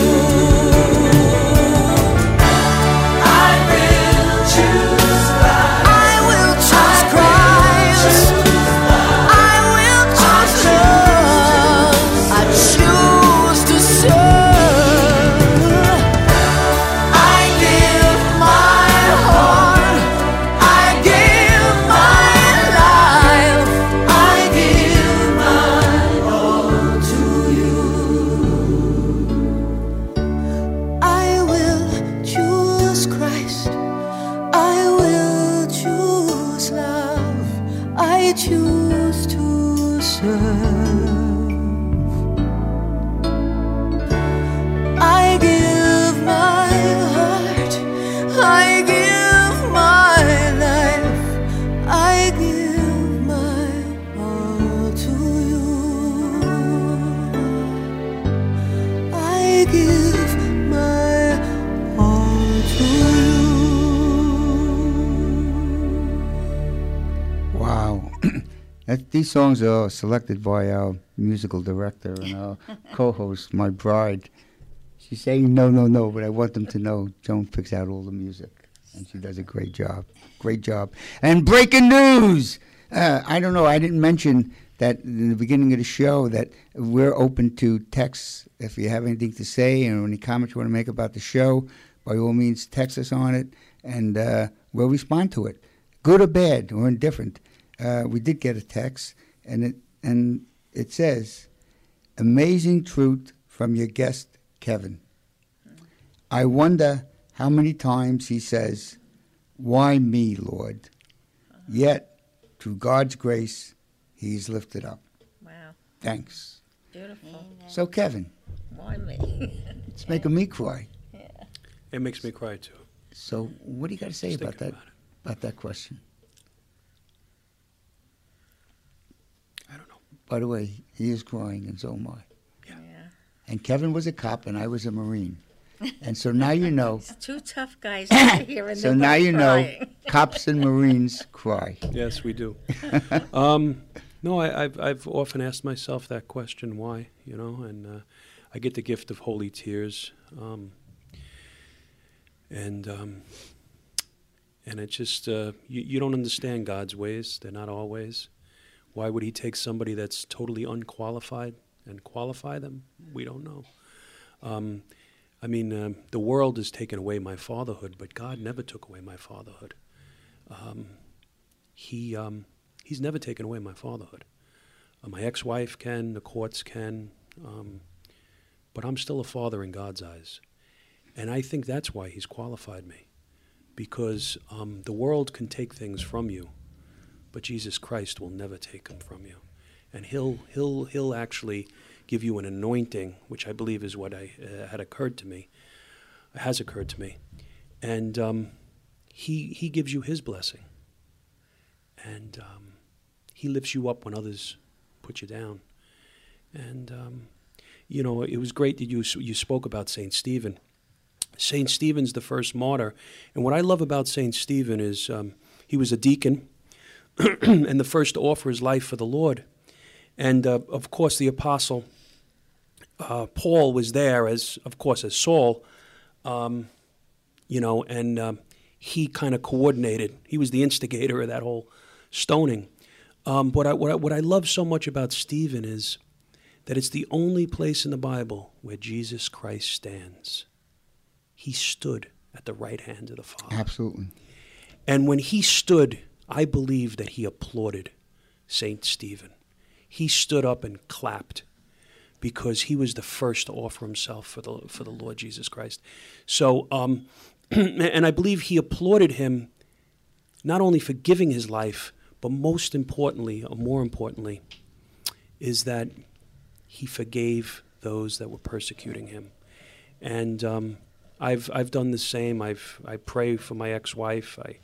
H: I will choose Christ. I will choose Christ. I will choose love. I choose to serve. I give my heart. I give my life. I give my all to you. I will choose Christ. I will choose love. I choose to serve. I give my heart. I give my life. I give my all to you. I give my all to you.
C: Wow. These songs are selected by our musical director and our co-host, my bride. She's saying no, but I want them to know Joan picks out all the music, and she does a great job. Great job. And breaking news! I don't know, I didn't mention that in the beginning of the show that we're open to texts. If you have anything to say or any comments you want to make about the show, by all means, text us on it, and we'll respond to it. Good or bad or indifferent. we did get a text, and it says, "Amazing truth from your guest, Kevin. I wonder how many times he says, 'Why me, Lord?' Yet, through God's grace, he's lifted up."
F: Wow.
C: Thanks.
F: Beautiful.
C: So, Kevin,
F: Why me?
C: it's making me cry.
E: It makes me cry too.
C: So, what do you got to say
E: Just
C: about that?
E: thinking
C: About that question?
E: I don't know.
C: By the way, he is crying, and so am I.
F: Yeah.
C: And Kevin was a cop, and I was a Marine. And so now you know.
F: Two tough guys over here, and
C: So
F: they're
C: now
F: both
C: you know,
F: crying.
C: cops and Marines cry.
E: Yes, we do. No, I've often asked myself that question, why, and I get the gift of holy tears, and it's just you don't understand God's ways; they're not our ways. Why would He take somebody that's totally unqualified and qualify them? We don't know. The world has taken away my fatherhood, but God never took away my fatherhood. He's never taken away my fatherhood. My ex-wife can, the courts can, but I'm still a father in God's eyes. And I think that's why He's qualified me, because the world can take things from you, but Jesus Christ will never take them from you. And He'll actually give you an anointing, which I believe is what has occurred to me. And He gives you His blessing. And He lifts you up when others put you down. And, it was great that you spoke about St. Stephen. St. Stephen's the first martyr. And what I love about St. Stephen is he was a deacon and the first to offer his life for the Lord. And, of course, the apostle Paul was there as Saul, and he kind of coordinated. He was the instigator of that whole stoning. What I love so much about Stephen is that it's the only place in the Bible where Jesus Christ stands. He stood at the right hand of the Father.
C: Absolutely.
E: And when he stood, I believe that he applauded St. Stephen. He stood up and clapped because he was the first to offer himself for the Lord Jesus Christ. So, and I believe he applauded him not only for giving his life, but more importantly, is that he forgave those that were persecuting him. And I've done the same. I pray for my ex-wife. I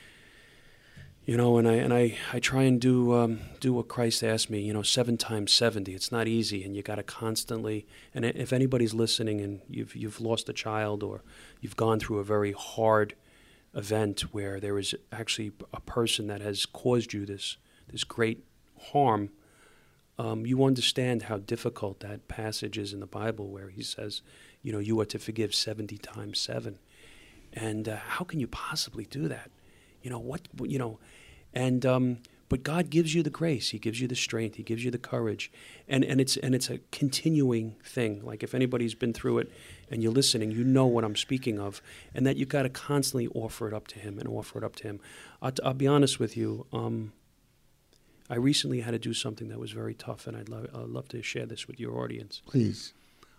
E: try and do what Christ asked me. 7 times 70. It's not easy, and you got to constantly. And if anybody's listening, and you've lost a child, or you've gone through a very hard event where there is actually a person that has caused you this great harm, you understand how difficult that passage is in the Bible, where He says, you are to forgive 70 times 7. And how can you possibly do that? But God gives you the grace. He gives you the strength. He gives you the courage, and it's a continuing thing. Like if anybody's been through it and you're listening, you know what I'm speaking of, and that you've got to constantly offer it up to Him and offer it up to Him. I'll be honest with you. I recently had to do something that was very tough, and I'd love to share this with your audience.
C: Please.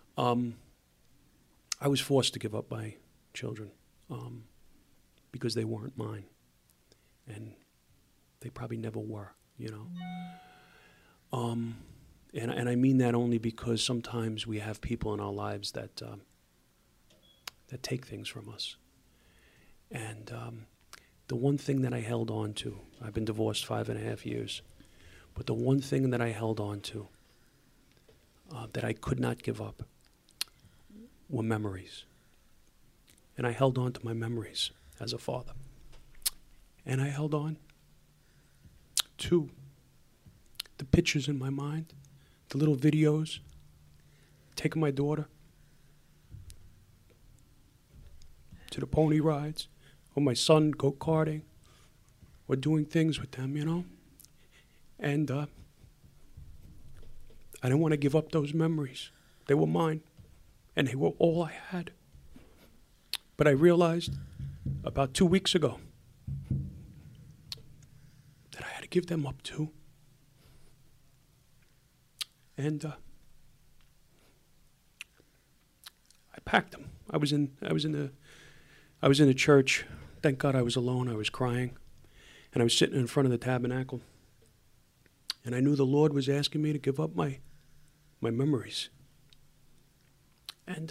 E: I was forced to give up my children because they weren't mine, and they probably never were, And I mean that only because sometimes we have people in our lives that take things from us. And the one thing that I held on to, I've been divorced 5.5 years, but the one thing that I held on to that I could not give up were memories. And I held on to my memories as a father. And I held on to the pictures in my mind, the little videos, taking my daughter to the pony rides, or my son go-karting, or doing things with them, And I didn't want to give up those memories. They were mine, and they were all I had. But I realized about 2 weeks ago that I had to give them up too? And I packed them. I was in a church. Thank God I was alone. I was crying, and I was sitting in front of the tabernacle. And I knew the Lord was asking me to give up my memories. And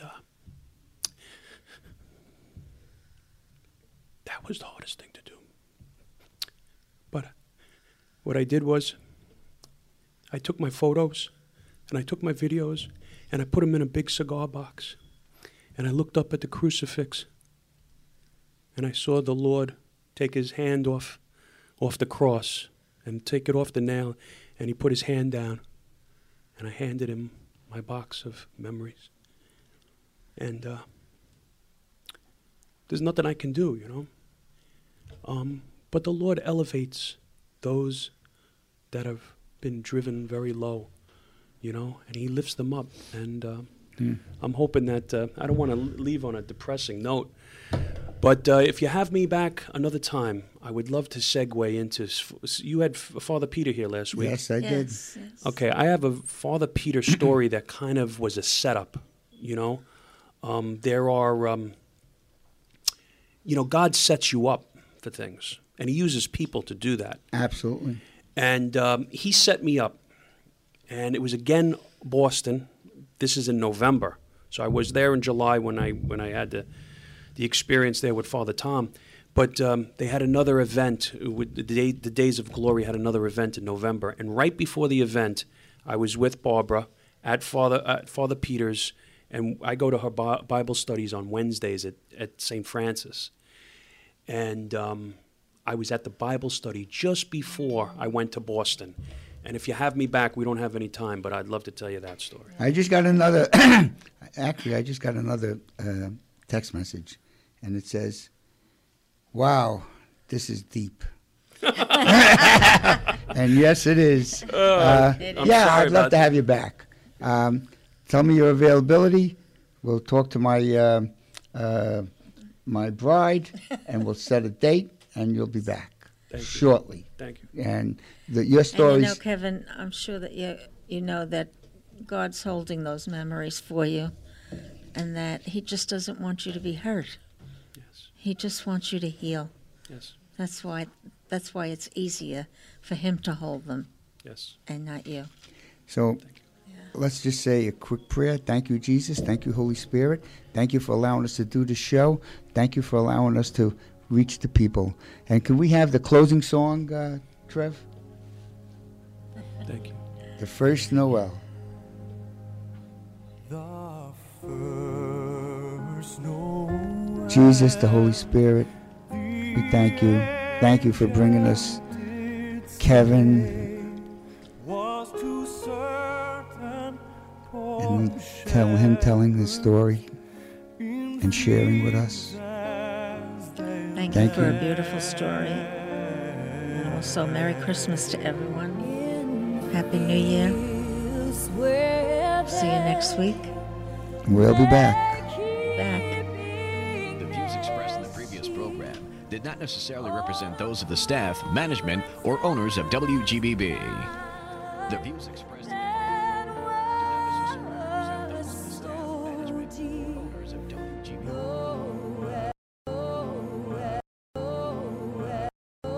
E: that was the hardest thing to do. But what I did was, I took my photos, and I took my videos, and I put them in a big cigar box. And I looked up at the crucifix, and I saw the Lord take his hand off the cross and take it off the nail, and he put his hand down, and I handed him my box of memories. And there's nothing I can do, you know. But the Lord elevates those that have been driven very low, you know, and he lifts them up. And I'm hoping that, I don't want to leave on a depressing note, but if you have me back another time, I would love to segue into, you had Father Peter here last week.
C: Yes, I did.
F: Yes.
E: Okay, I have a Father Peter story that kind of was a setup, you know. There are, you know, God sets you up for things, and he uses people to do that.
C: Absolutely.
E: And he set me up, and it was again Boston. This is in November, so I was there in July when I had the experience there with Father Tom. But they had another event. With the Days of Glory had another event in November, and right before the event, I was with Barbara at Father Peter's, and I go to her Bible studies on Wednesdays at St. Francis, and I was at the Bible study just before I went to Boston. And if you have me back, we don't have any time, but I'd love to tell you that story.
C: I just got another, actually, I just got another text message, and it says, wow, this is deep. And yes, it is. I'd love to have you back. Tell me your availability. We'll talk to my my bride, and we'll set a date, and you'll be back shortly.
E: Thank you.
C: And your stories.
F: And you know, Kevin, I'm sure that you know that God's holding those memories for you, and that he just doesn't want you to be hurt.
E: Yes.
F: He just wants you to heal.
E: Yes.
F: That's why it's easier for him to hold them.
E: Yes.
F: And not you.
C: So let's just say a quick prayer. Thank you, Jesus. Thank you, Holy Spirit. Thank you for allowing us to do the show. Thank you for allowing us to reach the people. And can we have the closing song, Trev?
E: Thank you.
C: The First Noel.
H: The first Noel.
C: Jesus, the Holy Spirit, we thank you. Thank you for bringing us Kevin and telling his story and sharing with us.
F: Thank you for a beautiful story. And also, Merry Christmas to everyone. Happy New Year. See you next week.
C: We'll be back.
I: The views expressed in the previous program did not necessarily represent those of the staff, management, or owners of WGBB. The views expressed